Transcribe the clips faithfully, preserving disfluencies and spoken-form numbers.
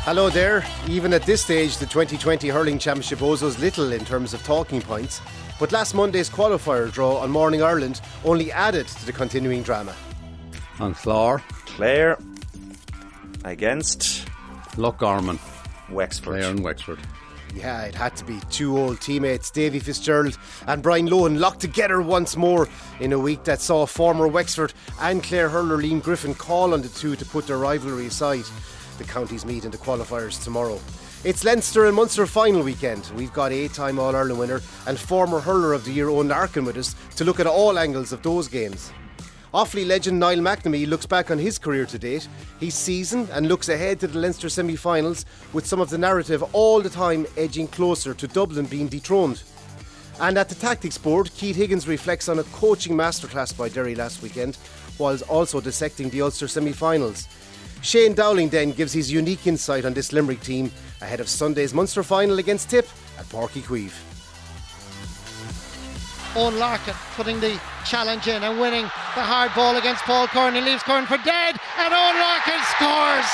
Hello there. Even at this stage, the twenty twenty Hurling Championship owes us little in terms of talking points. But last Monday's qualifier draw on Morning Ireland only added to the continuing drama. On Clore. Clare against Loughgarmon. Wexford. Clare and Wexford. Yeah, it had to be two old teammates, Davy Fitzgerald and Brian Lohan, locked together once more in a week that saw former Wexford and Clare hurler Liam Griffin call on the two to put their rivalry aside. The counties meet in the qualifiers tomorrow. It's Leinster and Munster final weekend. We've got eight-time All-Ireland winner and former hurler of the year Owen Larkin with us to look at all angles of those games. Offaly legend Niall McNamee looks back on his career to date. He's seasoned and looks ahead to the Leinster semi-finals, with some of the narrative all the time edging closer to Dublin being dethroned. And at the tactics board, Keith Higgins reflects on a coaching masterclass by Derry last weekend, whilst also dissecting the Ulster semi-finals. Shane Dowling then gives his unique insight on this Limerick team ahead of Sunday's Munster final against Tip at Páirc Uí Chaoimh. Owen Larkin putting the challenge in and winning the hard ball against Paul Curran. He leaves Curran for dead and Owen Larkin scores!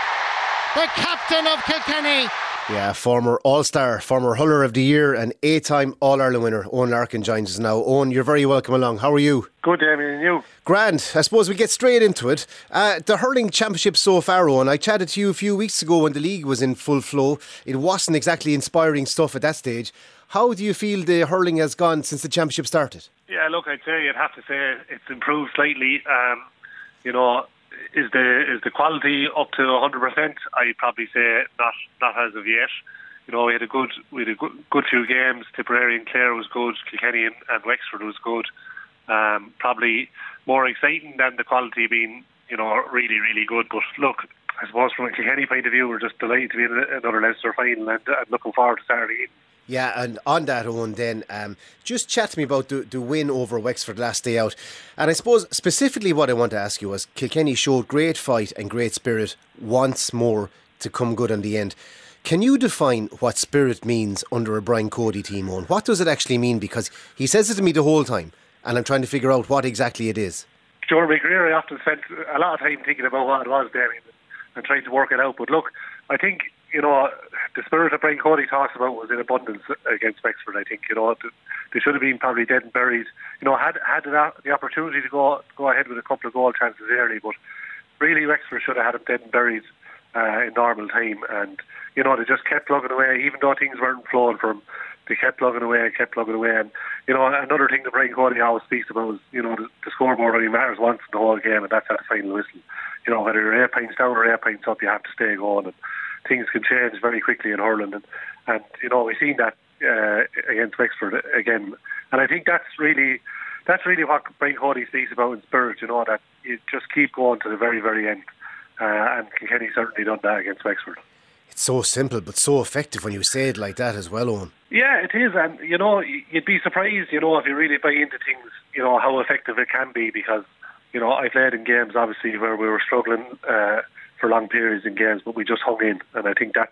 The captain of Kilkenny. Yeah, former All-Star, former Huller of the Year and eight-time All-Ireland winner Owen Larkin joins us now. Owen, you're very welcome along. How are you? Good, Damien, and you? Grand. I suppose we get straight into it. Uh, the hurling championship so far, Owen, I chatted to you a few weeks ago when the league was in full flow. It wasn't exactly inspiring stuff at that stage. How do you feel the hurling has gone since the championship started? Yeah, look, I'd say I'd have to say it's improved slightly. Um, you know, is the is the quality up to one hundred percent? I'd probably say not not as of yet. You know, we had a good we had a good, good few games. Tipperary and Clare was good. Kilkenny and, and Wexford was good. Um, probably more exciting than the quality being, you know, really really good. But look, I suppose from a Kilkenny point of view, we're just delighted to be in another Leinster final and, and looking forward to Saturday evening. Yeah, and on that, Owen, then, um, just chat to me about the, the win over Wexford last day out. And I suppose specifically what I want to ask you was Kilkenny showed great fight and great spirit once more to come good on the end. Can you define what spirit means under a Brian Cody team, Owen? What does it actually mean? Because he says it to me the whole time, and I'm trying to figure out what exactly it is. During my career, I often spent a lot of time thinking about what it was, Damien, and trying to work it out. But look, I think, you know, the spirit that Brian Cody talks about was in abundance against Wexford. I think, you know, they should have been probably dead and buried. You know, had had the opportunity to go go ahead with a couple of goal chances early, but really Wexford should have had them dead and buried uh, in normal time. And, you know, they just kept plugging away, even though things weren't flowing for them. They kept plugging away, kept plugging away. And, you know, another thing that Brian Cody always speaks about is, you know, the, the scoreboard only matters once in the whole game, and that's at the final whistle. You know, whether you're eight points down or eight points up, you have to stay going. And things can change very quickly in hurling, and, and you know, we've seen that uh, against Wexford again. And I think that's really that's really what Brian Cody speaks about in spirit, you know, that you just keep going to the very, very end. Uh, and Kilkenny certainly done that against Wexford. It's so simple but so effective when you say it like that as well, Owen. Yeah, it is, and you know, you'd be surprised, you know, if you really buy into things, you know, how effective it can be, because, you know, I played in games obviously where we were struggling uh, for long periods in games, but we just hung in, and I think that's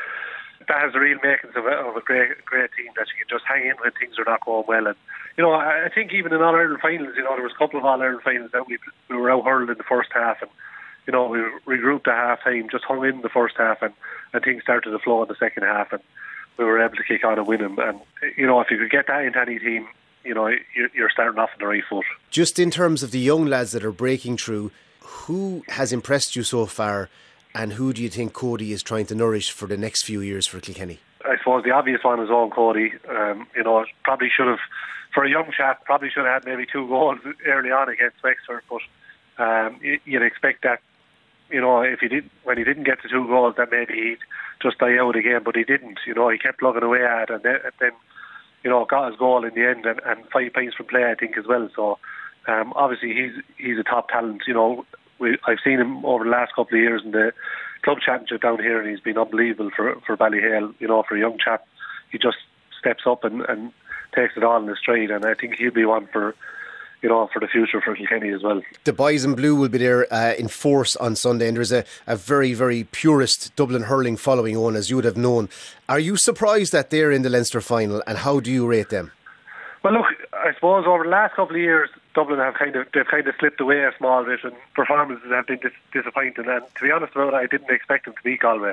that has the real makings of a, of a great great team, that you can just hang in when things are not going well. And you know, I, I think even in All-Ireland finals, you know, there was a couple of All-Ireland finals that we we were out hurled in the first half, and you know, we regrouped at half time, just hung in the first half, and, and things started to flow in the second half, and we were able to kick on and win them. And you know, if you could get that into any team, you know, you're starting off on the right foot. Just in terms of the young lads that are breaking through, who has impressed you so far, and who do you think Cody is trying to nourish for the next few years for Kilkenny? I suppose the obvious one is Owen Cody. Um, you know, probably should have, for a young chap, probably should have had maybe two goals early on against Wexford, but um, you'd expect that, you know, if he did, when he didn't get the two goals, that maybe he'd just die out again, but he didn't. You know, he kept plugging away at it, and then, and then you know, got his goal in the end, and, and five points from play, I think, as well. So um, obviously he's he's a top talent. You know, we, I've seen him over the last couple of years in the club championship down here, and he's been unbelievable for for Ballyhale. You know, for a young chap, he just steps up and, and takes it all in his stride, and I think he'll be one for, you know, for the future for Kilkenny as well. The Boys in Blue will be there uh, in force on Sunday, and there's a, a very, very purist Dublin hurling following on, as you would have known. Are you surprised that they're in the Leinster final, and how do you rate them? Well, look, I suppose over the last couple of years, Dublin have kind of they've kind of slipped away a small bit, and performances have been dis- disappointing. And to be honest about it, I didn't expect them to beat Galway.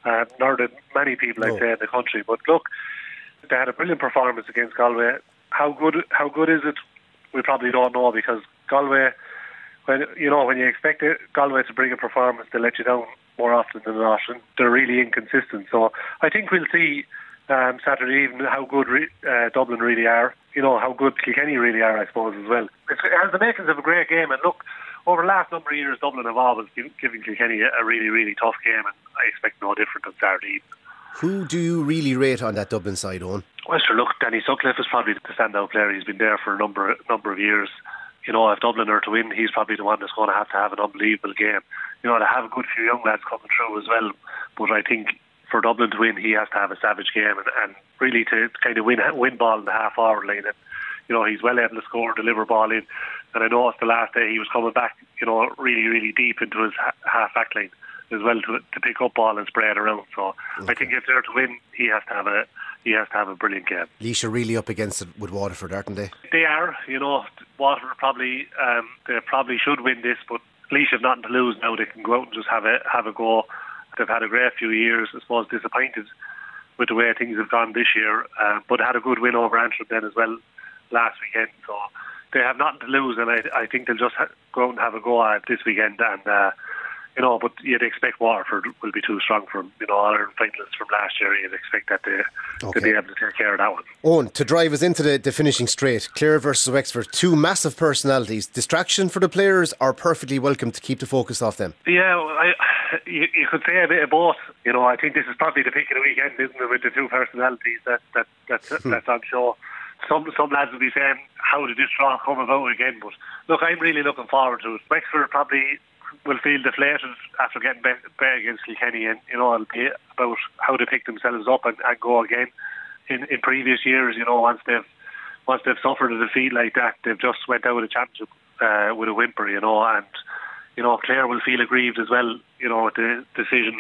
uh, nor did many people, No. I'd say, in the country. But look, they had a brilliant performance against Galway. How good how good is it? We probably don't know, because Galway, when you know when you expect it, Galway to bring a performance, they let you down more often than not, and they're really inconsistent. So I think we'll see um, Saturday evening how good re- uh, Dublin really are. You know how good Kilkenny really are, I suppose, as well. It's, it has the makings of a great game, and look, over the last number of years, Dublin have always given Kilkenny a, a really, really tough game, and I expect no different on Saturday evening. Who do you really rate on that Dublin side, Owen? Well, sure, look, Danny Sutcliffe is probably the standout player. He's been there for a number number of years. You know, if Dublin are to win, he's probably the one that's going to have to have an unbelievable game. You know, they have a good few young lads coming through as well, but I think for Dublin to win, he has to have a savage game, and, and really to kind of win win ball in the half-hour line. And, you know, he's well able to score, deliver ball in, and I know it's the last day he was coming back, you know, really, really deep into his ha- half-back line as well to to pick up ball and spread around. So okay. I think if they're to win, he has to have a he has to have a brilliant game. Laois are really up against it with Waterford, aren't they? They are. You know, Waterford probably um, they probably should win this, but Laois have nothing to lose now. They can go out and just have a have a go. They've had a great few years. I suppose disappointed with the way things have gone this year, uh, but had a good win over Antrim then as well last weekend. So they have nothing to lose, and I, I think they'll just ha- go out and have a go at it this weekend. And uh, you know, but you'd expect Waterford will be too strong for them. You know, All Ireland finalists from last year, you'd expect that they, okay. to be able to take care of that one. Owen, to drive us into the, the finishing straight, Clare versus Wexford, two massive personalities. Distraction for the players, or perfectly welcome to keep the focus off them? Yeah, I, you, you could say a bit of both. You know, I think this is probably the pick of the weekend, isn't it, with the two personalities that, that, that's, that's on show. Some some lads will be saying, how did this draw come about again? But look, I'm really looking forward to it. Wexford probably will feel deflated after getting back against Kilkenny, and you know, it'll be about how they pick themselves up and, and go again. In in previous years, you know, once they've once they've suffered a defeat like that, they've just went out of the championship uh, with a whimper, you know. And you know, Clare will feel aggrieved as well, you know, with the decision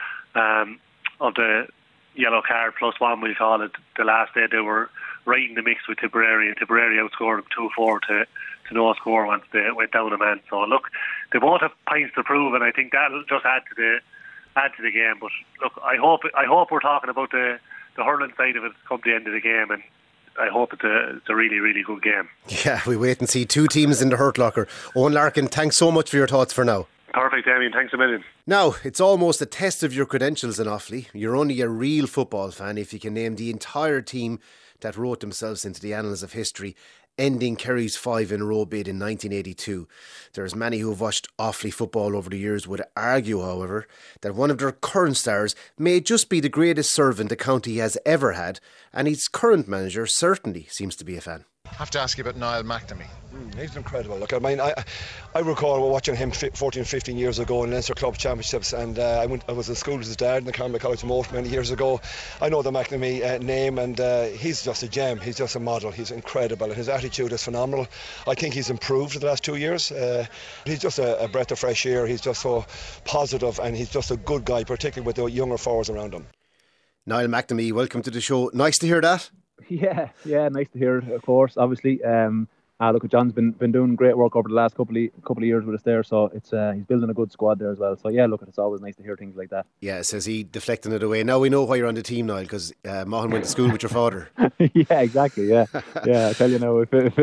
um, of the yellow card plus one, we'll call it. The last day they were right in the mix with Tipperary, and Tipperary outscored them two four to, to no score once they went down a man. So look, they both have points to prove, and I think that'll just add to the add to the game. But look, I hope I hope we're talking about the, the hurling side of it come the end of the game, and I hope it's a, it's a really, really good game. Yeah, we wait and see. Two teams in the hurt locker. Owen Larkin, thanks so much for your thoughts for now. Perfect, Damien. Thanks a million. Now, it's almost a test of your credentials in Offaly. You're only a real football fan if you can name the entire team that wrote themselves into the annals of history, ending Kerry's five in a row bid in nineteen eighty-two. There's many who have watched Offaly football over the years would argue, however, that one of their current stars may just be the greatest servant the county has ever had, and its current manager certainly seems to be a fan. I have to ask you about Niall McNamee. Mm, he's incredible. Look, I mean, I, I recall watching him fourteen, fifteen years ago in Leinster Club Championships, and uh, I went. I was in school with his dad in the Carmel College Moat many years ago. I know the McNamee uh, name, and uh, he's just a gem. He's just a model. He's incredible, and his attitude is phenomenal. I think he's improved in the last two years. Uh, he's just a, a breath of fresh air. He's just so positive, and he's just a good guy, particularly with the younger forwards around him. Niall McNamee, welcome to the show. Nice to hear that. Yeah, yeah, nice to hear, of course, obviously. Um, uh, look, John's been been doing great work over the last couple of, couple of years with us there, so it's uh, he's building a good squad there as well. So yeah, look, it's always nice to hear things like that. Yeah, says he, deflecting it away. Now we know why you're on the team, Niall, because uh, Mahon went to school with your father. Yeah, exactly, yeah. Yeah, I tell you now, if, if,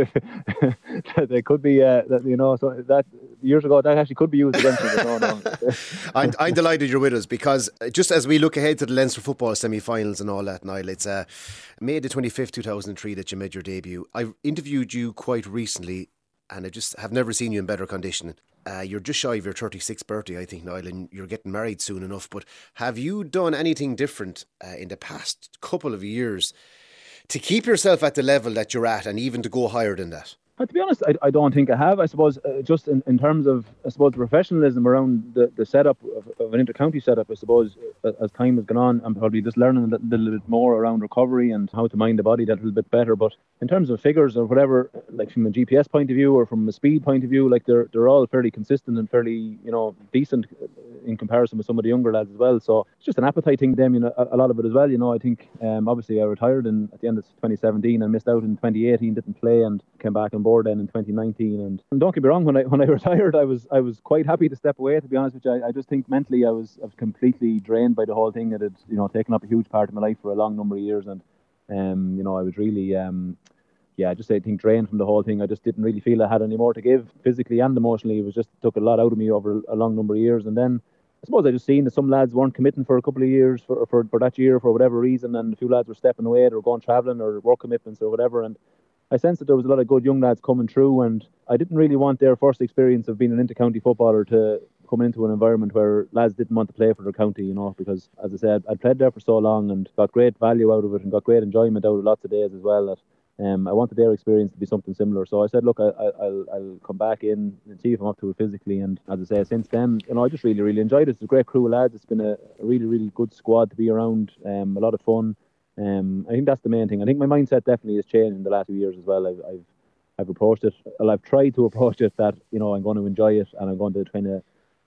if they could be, uh, that, you know, so that years ago, that actually could be used against them. No, no. I'm, I'm delighted you're with us, because just as we look ahead to the Leinster football semi-finals and all that, Niall, it's uh, May the twenty-fifth, two thousand three that you made your debut. I interviewed you quite recently, and I just have never seen you in better condition. Uh, you're just shy of your thirty-sixth birthday, I think, Niall, and you're getting married soon enough. But have you done anything different uh, in the past couple of years to keep yourself at the level that you're at, and even to go higher than that? But to be honest, I, I don't think I have. I suppose uh, just in, in terms of, I suppose, the professionalism around the, the setup of, of an inter-county setup, I suppose, uh, as time has gone on, I'm probably just learning a little, little bit more around recovery and how to mind the body that little bit better. But in terms of figures or whatever, like from a G P S point of view or from a speed point of view, like they're they're all fairly consistent and fairly, you know, decent in comparison with some of the younger lads as well. So it's just an appetite thing, Damien, a, a lot of it as well. You know, I think um, obviously I retired in, at the end of twenty seventeen and missed out in twenty eighteen, didn't play, and came back and board then in twenty nineteen. And, and don't get me wrong, when I when I retired, I was I was quite happy to step away. To be honest with you, I, I just think mentally I was I was completely drained by the whole thing. It had, you know, taken up a huge part of my life for a long number of years, and um, you know, I was really um, yeah, I just I think drained from the whole thing. I just didn't really feel I had any more to give physically and emotionally. It was just it took a lot out of me over a long number of years, and then I suppose I just seen that some lads weren't committing for a couple of years for, for for that year for whatever reason, and a few lads were stepping away, they were going travelling or work commitments or whatever, and I sensed that there was a lot of good young lads coming through, and I didn't really want their first experience of being an inter-county footballer to come into an environment where lads didn't want to play for their county, you know, because as I said, I'd played there for so long and got great value out of it and got great enjoyment out of lots of days as well, that Um, I wanted their experience to be something similar, so I said, look, I, I, I'll, I'll come back in and see if I'm up to it physically. And as I say, since then, you know, I just really, really enjoyed it. It's a great crew of lads. It's been a, a really, really good squad to be around. Um, a lot of fun. Um, I think that's the main thing. I think my mindset definitely has changed in the last few years as well. I've, I've, I've approached it. Well, I've tried to approach it that, you know, I'm going to enjoy it and I'm going to try to.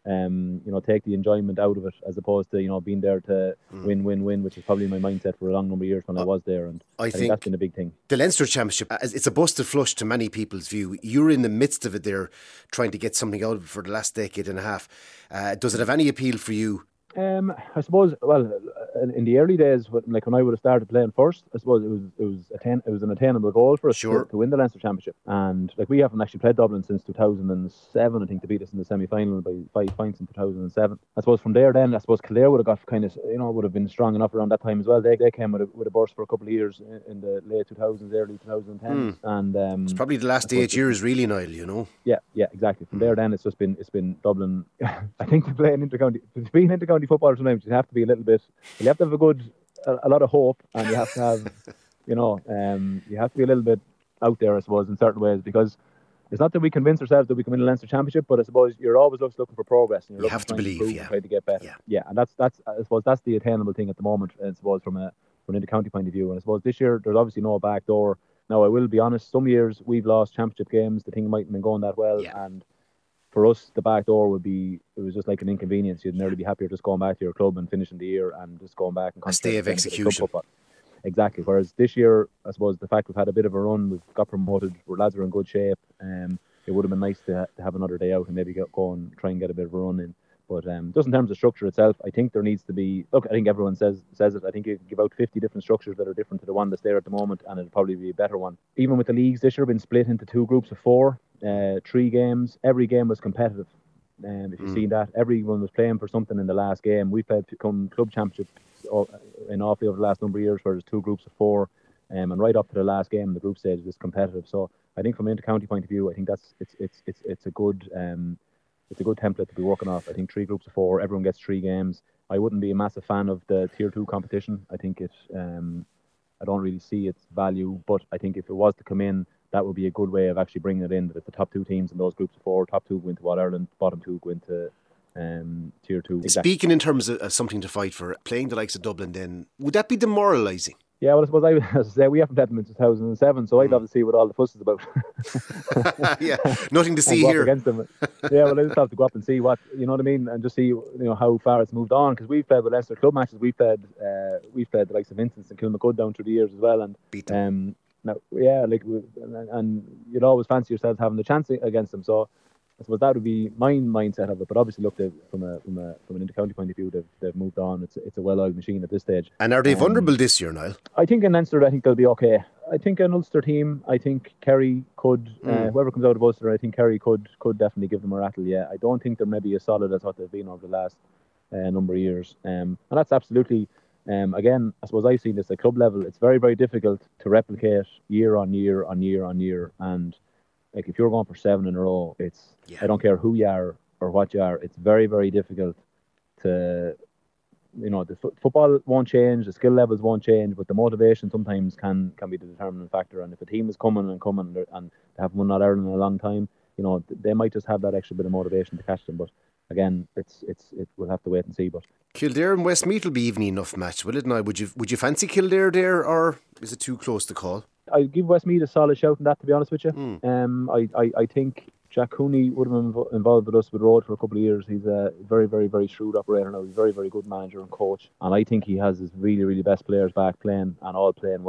Um, you know, take the enjoyment out of it, as opposed to, you know, being there to mm. win, win, win, which is probably my mindset for a long number of years when uh, I was there. And I, I think, think that's been a big thing. The Leinster Championship, it's a busted flush to many people's view. You're in the midst of it there, trying to get something out of it for the last decade and a half. Uh, does it have any appeal for you? Um, I suppose, well, in the early days, like when I would have started playing first, I suppose it was it was attain, it was an attainable goal for us sure. to, to win the Leinster Championship. And like we haven't actually played Dublin since two thousand seven, I think, to beat us in the semi-final by five points in two thousand seven. I suppose from there then, I suppose Kildare would have got kind of, you know, would have been strong enough around that time as well. They they came with a, with a burst for a couple of years in the late two thousands, early twenty tens. Mm. And um, it's probably the last eight years really, Niall, you know. Yeah, yeah, exactly. From there then, it's just been it's been Dublin. I think to play an inter-county, to be an inter-county footballer sometimes you have to be a little bit, you have to have a good, a, a lot of hope, and you have to have, you know, um, you have to be a little bit out there, I suppose, in certain ways, because it's not that we convince ourselves that we can win a Leinster Championship, but I suppose you're always looking for progress. And you're you have to believe, to yeah. Try to get better. Yeah. yeah, and that's, that's, I suppose that's the attainable thing at the moment, I suppose, from a from an inter-county point of view. And I suppose this year, there's obviously no back door. Now, I will be honest, some years we've lost championship games, the thing mightn't have been going that well, yeah. and for us, the back door would be, it was just like an inconvenience. You'd nearly be happier just going back to your club and finishing the year and just going back and a stay of execution. Exactly. Whereas this year, I suppose the fact we've had a bit of a run, we've got promoted, our lads are in good shape. Um, it would have been nice to, to have another day out and maybe get, go and try and get a bit of a run in. But um, just in terms of structure itself, I think there needs to be, look, I think everyone says says it, I think you can give out fifty different structures that are different to the one that's there at the moment, and it'll probably be a better one. Even with the leagues this year been split into two groups of four, uh, three games, every game was competitive. Um, if you've mm. seen that, everyone was playing for something in the last game. We've played come club championships in awfully over the last number of years where there's two groups of four, um, and right up to the last game, the group stage is competitive. So I think from an inter-county point of view, I think that's it's it's it's it's a good um, it's a good template to be working off. I think three groups of four, everyone gets three games. I wouldn't be a massive fan of the tier two competition. I think it um, I don't really see its value, but I think if it was to come in, that would be a good way of actually bringing it in, that if the top two teams in those groups of four, top two go into All Ireland, bottom two go into um, tier two. Exactly. Speaking in terms of, of something to fight for, playing the likes of Dublin then, would that be demoralising? Yeah, well, I suppose I, as I say, we haven't had them in two thousand seven, so I'd love to see what all the fuss is about. yeah, nothing to see here. Against them. Yeah, well, I just have to go up and see what, you know what I mean, and just see, you know, how far it's moved on, because we've played with Leicester club matches, we've played, uh, we've played the likes of Vincent's and Kilmacud down through the years as well, and beat them. Um, now, yeah, like, and, and you'd always fancy yourselves having the chance against them, so I suppose that would be my mindset of it. But obviously, look, from a from a from an inter-county point of view, they've they've moved on. It's it's a well-oiled machine at this stage. And are they um, vulnerable this year, Niall? I think in Leinster, I think they'll be okay. I think an Ulster team, I think Kerry could, mm. uh, whoever comes out of Ulster, I think Kerry could could definitely give them a rattle. Yeah, I don't think they're maybe as solid as what they've been over the last uh, number of years. Um, and that's absolutely. Um, again, I suppose I've seen this at club level. It's very, very difficult to replicate year on year on year on year. And like if you're going for seven in a row, it's yeah. I don't care who you are or what you are. It's very, very difficult to, you know, the f- football won't change, the skill levels won't change, but the motivation sometimes can can be the determining factor. And if a team is coming and coming and they haven't won that Ireland in a long time, you know, they might just have that extra bit of motivation to catch them. But again, it's it's it. We'll have to wait and see. But Kildare and Westmeath will be even enough match, will it? Now, would you would you fancy Kildare there, or is it too close to call? I give Westmeath a solid shout in that, to be honest with you. Mm. Um, I, I, I think Jack Cooney would have been inv- involved with us with Road for a couple of years. He's a very, very, very shrewd operator now. He's a very, very good manager and coach. And I think he has his really, really best players back playing and all playing well.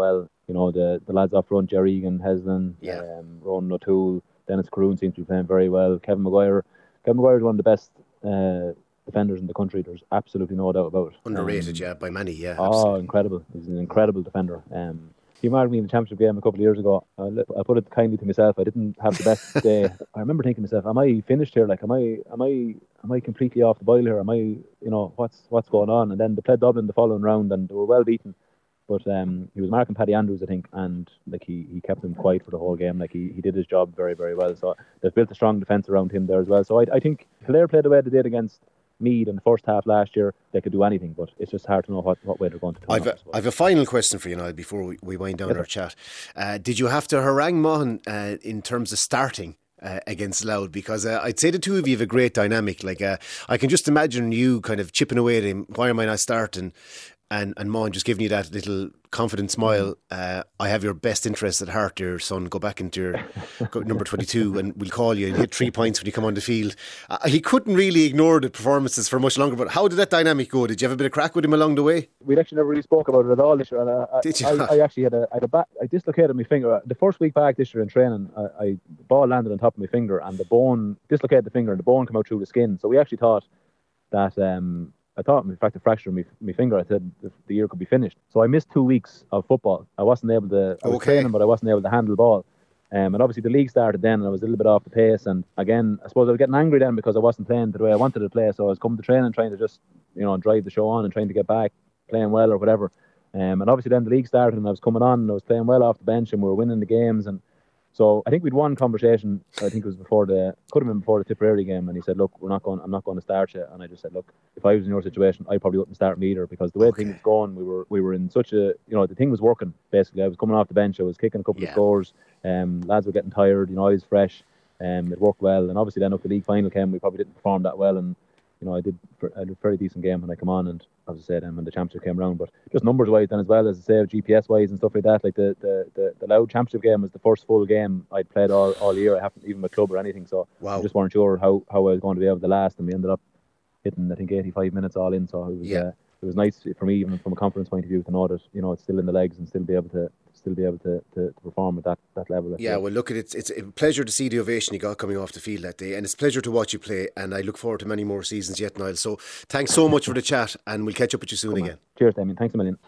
you know, the, the lads up front, Jerry Egan, Heslin, yeah. um, Ronan O'Toole, Dennis Caroon seems to be playing very well. Kevin Maguire. Kevin Maguire is one of the best uh, defenders in the country. There's absolutely no doubt about it. Underrated, um, yeah, by many, yeah. Oh, absolutely. Incredible. He's an incredible defender. Um, he marked me in the championship game a couple of years ago. I, I put it kindly to myself. I didn't have the best day. I remember thinking to myself, am I finished here? Like, am I, am I, am I completely off the boil here? Am I, you know, what's what's going on? And then they played Dublin the following round, and they were well beaten. But um, he was marking Paddy Andrews, I think, and like he, he kept him quiet for the whole game. Like he, he did his job very, very well. So they've built a strong defence around him there as well. So I, I think Kildare played the way they did against Meath in the first half last year. They could do anything, but it's just hard to know what, what way they're going to turn I've a, I've a final question for you, Niall, before we, we wind down yes, our chat. Uh, did you have to harangue Mahon uh, in terms of starting Uh, against Louth? Because uh, I'd say the two of you have a great dynamic. Like uh, I can just imagine you kind of chipping away at him. Why am I not starting? And and Mahon just giving you that little confident smile. Uh, I have your best interests at heart, dear son. Go back into your go, number twenty-two, and we'll call you and hit three points when you come on the field. Uh, he couldn't really ignore the performances for much longer. But how did that dynamic go? Did you have a bit of crack with him along the way? We actually never really spoke about it at all this year. And I, did you? I, I, I actually had a, I, had a back, I dislocated my finger the first week back this year in training. I, I the ball landed on top of my finger, and the bone dislocated the finger, and the bone came out through the skin. So we actually thought that. Um, I thought, in fact, a fracture in my, my finger. I said the, the year could be finished. So I missed two weeks of football. I wasn't able to. I was okay. training, but I wasn't able to handle the ball. Um, and obviously the league started then, and I was a little bit off the pace. And again, I suppose I was getting angry then because I wasn't playing the way I wanted to play. So I was coming to training, trying to just, you know, drive the show on and trying to get back playing well or whatever. Um, and obviously then the league started, and I was coming on, and I was playing well off the bench, and we were winning the games. And so I think we'd one conversation. I think it was before the could have been before the Tipperary game, and he said, "Look, we're not going. I'm not going to start you." And I just said, "Look, if I was in your situation, I probably wouldn't start me either, because the way okay. things was going, we were we were in such a you know the thing was working basically. I was coming off the bench, I was kicking a couple yeah. of scores. Um, lads were getting tired, you know, I was fresh. Um, it worked well, and obviously then up the league final came, we probably didn't perform that well, and you know I did I did a very decent game when I come on, and as I said, um, when the championship came around, but just numbers wise then as well, as I say, G P S wise and stuff like that, like the the, the, the Louth championship game was the first full game I'd played all, all year. I haven't even with club or anything, so wow. I just weren't sure how, how I was going to be able to last, and we ended up hitting I think eighty-five minutes all in, so it was yeah. uh, it was nice for me, even from a confidence point of view, to know that you know it's still in the legs and still be able to still be able to, to, to perform at that, that level. Yeah, well look, at it, it's a pleasure to see the ovation you got coming off the field that day, and it's a pleasure to watch you play, and I look forward to many more seasons yet, Niall. So thanks so much for the chat, and we'll catch up with you soon again. Cheers, Damien. Thanks a million.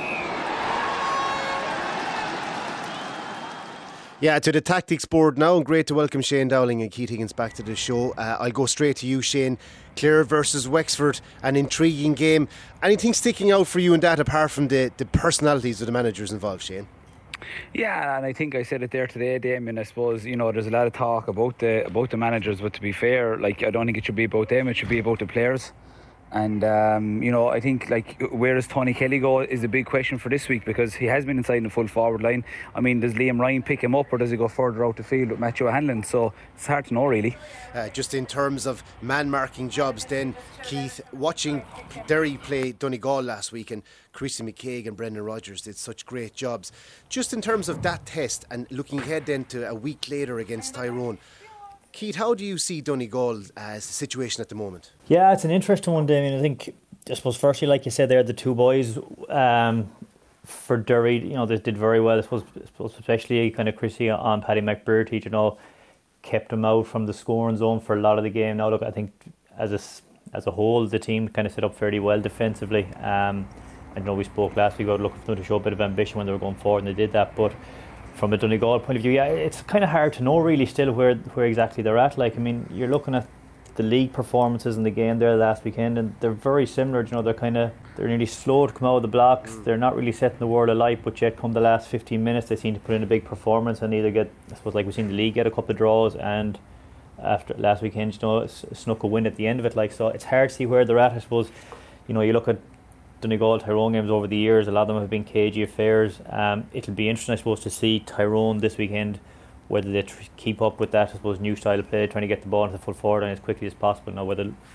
Yeah, to the tactics board now, and great to welcome Shane Dowling and Keith Higgins back to the show. Uh, I'll go straight to you, Shane. Clare versus Wexford, an intriguing game. Anything sticking out for you in that apart from the, the personalities of the managers involved, Shane? Yeah, and I think I said it there today, Damien. I suppose you know there's a lot of talk about the about the managers, but to be fair, like I don't think it should be about them. It should be about the players. And um, you know, I think like where does Tony Kelly go is a big question for this week, because he has been inside the full forward line. I mean, does Liam Ryan pick him up, or does he go further out the field with Matthew Hanlon? So it's hard to know, really. Uh, just in terms of man marking jobs, then Keith, watching Derry play Donegal last week, and Christy McCaig and Brendan Rodgers did such great jobs. Just in terms of that test, and looking ahead then to a week later against Tyrone, Keith, how do you see Donegal as the situation at the moment? Yeah, it's an interesting one, Damien. I think, I suppose, firstly, like you said, they're the two boys um, for Derry. You know, they did very well. I suppose, I suppose especially kind of Chrissy on Paddy McBurty, you know, kept them out from the scoring zone for a lot of the game. Now, look, I think as a as a whole, the team kind of set up fairly well defensively. Um, I know we spoke last week about looking for them to show a bit of ambition when they were going forward, and they did that, but from a Donegal point of view, yeah, it's kind of hard to know really still where where exactly they're at. Like, I mean, you're looking at the league performances in the game there last weekend, and they're very similar. You know, they're kind of they're nearly slow to come out of the blocks. Mm. They're not really setting the world alight, but yet come the last fifteen minutes, they seem to put in a big performance and either get, I suppose, like we've seen the league get a couple of draws, and after last weekend, you know, snuck a win at the end of it. Like, so it's hard to see where they're at. I suppose, you know, you look at Donegal Tyrone games over the years, a lot of them have been cagey affairs. Um, it'll be interesting, I suppose, to see Tyrone this weekend, whether they tr- keep up with that, I suppose, new style of play, trying to get the ball into the full forward line as quickly as possible. Now, whether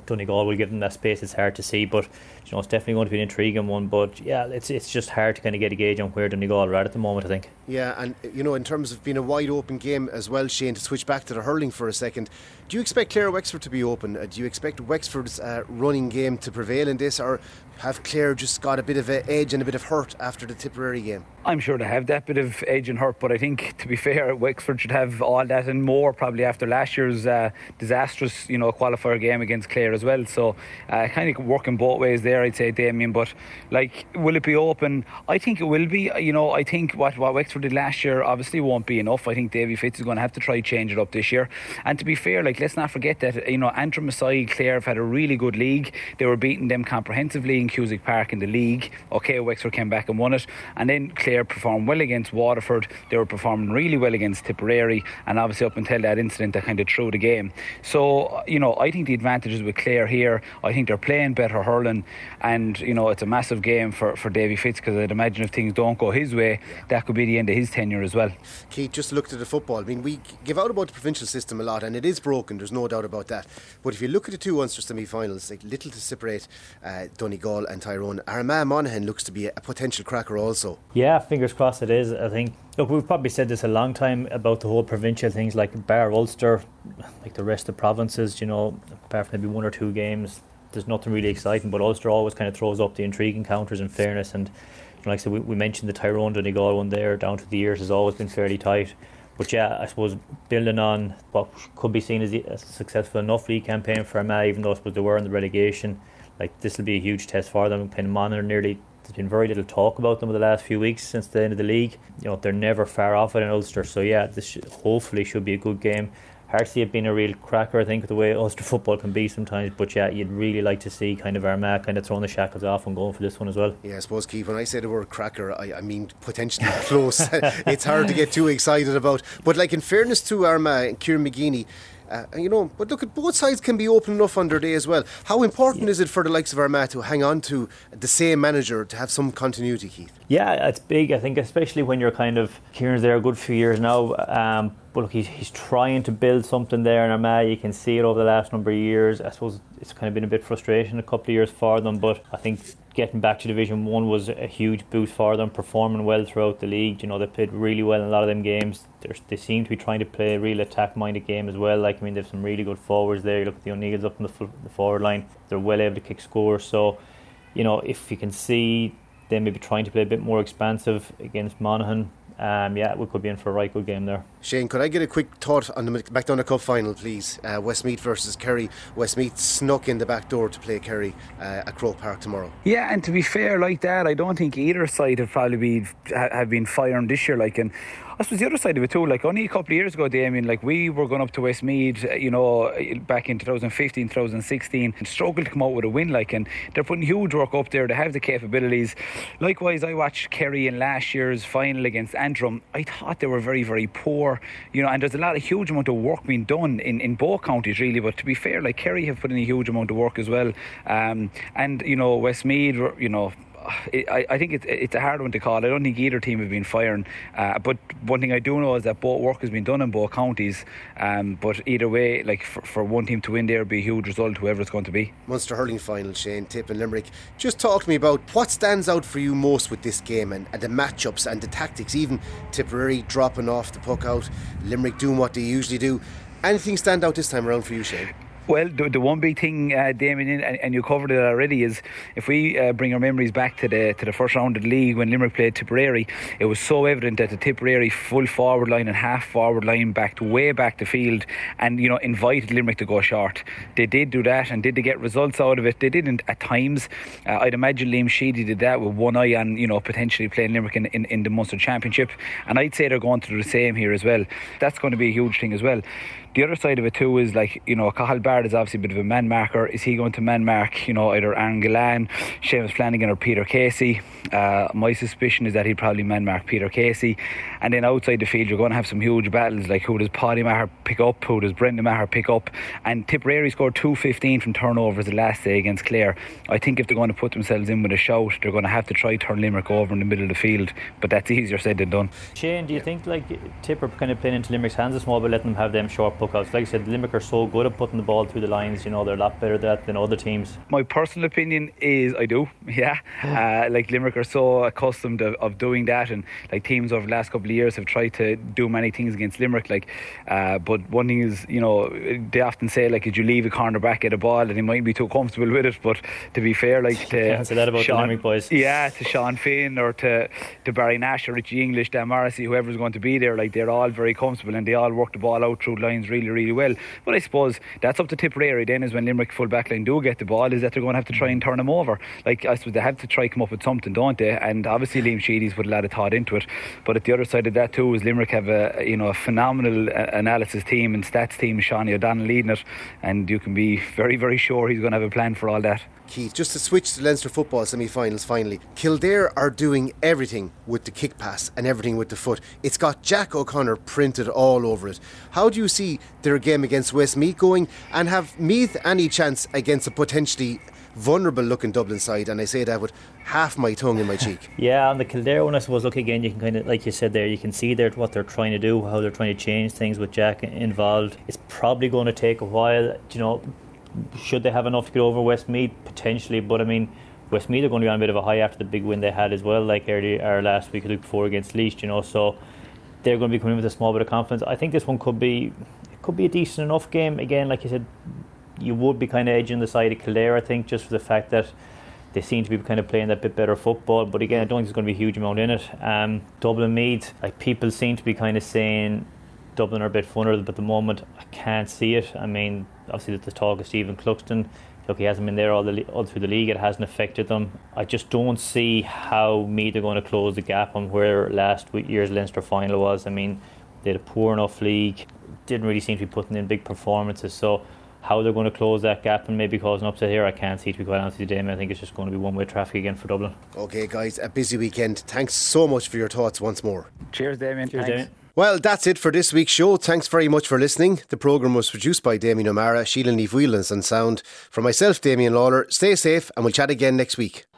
Donegal will give them that space. It's hard to see, but you know, it's definitely going to be an intriguing one. But yeah, it's it's just hard to kind of get a gauge on where Donegal are at at the moment, I think. Yeah, and you know, in terms of being a wide open game as well, Shane, to switch back to the hurling for a second, do you expect Clare Wexford to be open? Uh, do you expect Wexford's uh, running game to prevail in this, or have Clare just got a bit of an edge and a bit of hurt after the Tipperary game? I'm sure they have that bit of edge and hurt, but I think, to be fair, Wexford should have all that and more probably after last year's uh, disastrous, you know, qualifier game against Clare as well. So uh, kind of working both ways there, I'd say, Damien. But like, will it be open? I think it will be. You know, I think what, what Wexford did last year obviously won't be enough. I think Davy Fitz is going to have to try change it up this year. And to be fair, like, let's not forget that, you know, Antrim aside, Clare have had a really good league. They were beating them comprehensively in Cusack Park in the league. Okay, Wexford came back and won it, and then Clare performed well against Waterford. They were performing really well against Tipperary, and obviously up until that incident that kind of threw the game. So, you know, I think the advantages with Clare here, I think they're playing better hurling, and you know, it's a massive game for, for Davy Fitz, because I'd imagine if things don't go his way, that could be the end of his tenure as well. Keith, just looked at the football. I mean, we give out about the provincial system a lot, and it is broken, there's no doubt about that. But if you look at the two Ulster semi-finals, like, little to separate uh, Donegal and Tyrone, Armagh Monaghan looks to be a potential cracker also. Yeah, fingers crossed it is. I think, look, we've probably said this a long time about the whole provincial things, like bar Ulster, like the rest of the provinces, you know, apart from maybe one or two games, there's nothing really exciting, but Ulster always kind of throws up the intrigue encounters, in fairness. And you know, like I said, we, we mentioned the Tyrone Donegal one there, down to the years has always been fairly tight. But yeah, I suppose building on what could be seen as a successful enough league campaign for Armagh, even though I suppose they were in the relegation, like, this will be a huge test for them. Kind of monitor nearly. There's been very little talk about them over the last few weeks since the end of the league. You know, they're never far off it in Ulster. So yeah, this should, hopefully should be a good game. Hard to see it being a real cracker, I think, the way Ulster football can be sometimes. But yeah, you'd really like to see kind of Armagh kind of throwing the shackles off and going for this one as well. Yeah, I suppose, Keith, when I say the word cracker, I, I mean potentially close. It's hard to get too excited about. But like, in fairness to Armagh and Kieran McGeeney, Uh, you know, but look, at both sides can be open enough on their day as well. How important yeah. is it for the likes of Armagh to hang on to the same manager, to have some continuity, Keith? Yeah, it's big, I think, especially when you're kind of, Kieran's there a good few years now, um, but look, he's, he's trying to build something there in Armagh. You can see it over the last number of years. I suppose it's kind of been a bit frustration a couple of years for them, but I think getting back to Division one was a huge boost for them, performing well throughout the league. You know, they played really well in a lot of them games. They're, they seem to be trying to play a real attack-minded game as well. Like, I mean, they have some really good forwards there. You look at the O'Neills up on the, f- the forward line. They're well able to kick scores. So, you know, if you can see them maybe trying to play a bit more expansive against Monaghan, Um, yeah, we could be in for a right good game there. Shane, could I get a quick thought on the McDonagh Cup final, please? Uh, Westmeath versus Kerry. Westmeath snuck in the back door to play Kerry uh, at Croke Park tomorrow. Yeah, and to be fair, like that, I don't think either side have probably be, have been firing this year. Like, and I suppose the other side of it too, like, only a couple of years ago, Damien, like, we were going up to Westmeath, you know, back in twenty fifteen, twenty sixteen, and struggled to come out with a win, like, and they're putting huge work up there. They have the capabilities. Likewise, I watched Kerry in last year's final against Antrim. I thought they were very, very poor, you know, and there's a lot of huge amount of work being done in, in both counties, really. But to be fair, like, Kerry have put in a huge amount of work as well. Um, and, you know, Westmeath, you know, I, I think it's, it's a hard one to call. I don't think either team have been firing, uh, but one thing I do know is that both work has been done in both counties, um, but either way, like, for, for one team to win there would be a huge result, whoever it's going to be. Munster hurling final, Shane, Tip and Limerick. Just talk to me about what stands out for you most with this game, and, and the matchups and the tactics, even Tipperary dropping off the puck out, Limerick doing what they usually do. Anything stand out this time around for you, Shane? Well, the, the one big thing, uh, Damien, and, and you covered it already, is if we uh, bring our memories back to the to the first round of the league when Limerick played Tipperary, it was so evident that the Tipperary full forward line and half forward line backed way back the field and, you know, invited Limerick to go short. They did do that, and did they get results out of it? They didn't at times. Uh, I'd imagine Liam Sheedy did that with one eye on, you know, potentially playing Limerick in, in, in the Munster Championship, and I'd say they're going to do the same here as well. That's going to be a huge thing as well. The other side of it too is, like, you know, Cathal Bard is obviously a bit of a man marker. Is he going to man mark, you know, either Aaron Gillan, Seamus Flanagan or Peter Casey? Uh, my suspicion is that he'd probably man mark Peter Casey. And then outside the field you're going to have some huge battles, like who does Paddy Maher pick up, who does Brendan Maher pick up? And Tipperary scored two fifteen from turnovers the last day against Clare. I think if they're going to put themselves in with a shout, they're going to have to try turn Limerick over in the middle of the field, but that's easier said than done. Shane, do you think, like, Tipper kind of playing into Limerick's hands a small bit, letting them have them short puckouts? Like I said, Limerick are so good at putting the ball all through the lines. You know, they're a lot better at that than other teams. My personal opinion is I do, yeah. Uh, like Limerick are so accustomed of, of doing that, and like teams over the last couple of years have tried to do many things against Limerick. Like, uh, but one thing is, you know, they often say like, if you leave a cornerback at a ball, and he might be too comfortable with it. But to be fair, like to can't say that about Sean, the Limerick boys. Yeah, to Sean Finn or to to Barry Nash or Richie English, Dan Morrissey, whoever's going to be there, like they're all very comfortable and they all work the ball out through lines really, really well. But I suppose that's up to Tipperary then, is when Limerick full back line do get the ball, is that they're going to have to try and turn them over. Like, I suppose they have to try come up with something, don't they? And obviously Liam Sheedy's put a lot of thought into it. But at the other side of that too is Limerick have a, you know, a phenomenal uh, analysis team and stats team, Shawnee O'Donnell leading it, and you can be very, very sure he's going to have a plan for all that. Keith, just to switch to Leinster football semi-finals finally, Kildare are doing everything with the kick pass and everything with the foot. It's got Jack O'Connor printed all over it. How do you see their game against Westmeath going, and have Meath any chance against a potentially vulnerable looking Dublin side? And I say that with half my tongue in my cheek. Yeah, on the Kildare one, I suppose, look, again, you can kind of, like you said there, you can see there what they're trying to do, how they're trying to change things with Jack involved. It's probably going to take a while, you know. Should they have enough to get over Westmeath? Potentially, but I mean, Westmeath are going to be on a bit of a high after the big win they had as well, like early or last week or the week before against Laois, you know, so they're going to be coming in with a small bit of confidence. I think this one could be it could be a decent enough game. Again, like you said, you would be kind of edging the side of Kildare, I think, just for the fact that they seem to be kind of playing that bit better football. But again, I don't think there's going to be a huge amount in it. Um, Dublin Meath, like, people seem to be kind of saying Dublin are a bit vulnerable, but at the moment I can't see it. I mean, obviously the talk of Stephen Cluxton, look, he hasn't been there all, the, all through the league. It hasn't affected them. I just don't see how Meath are going to close the gap on where last year's Leinster final was. I mean, they had a poor enough league, didn't really seem to be putting in big performances, so how they're going to close that gap and maybe cause an upset here, I can't see, to be quite honest with you, Damien. I think it's just going to be one-way traffic again for Dublin. OK guys, a busy weekend. Thanks so much for your thoughts once more. Cheers, Damien. Cheers, Damien. Well, that's it for this week's show. Thanks very much for listening. The programme was produced by Damien O'Mara, Sheila Neave Whelans on sound. For myself, Damien Lawler, stay safe and we'll chat again next week.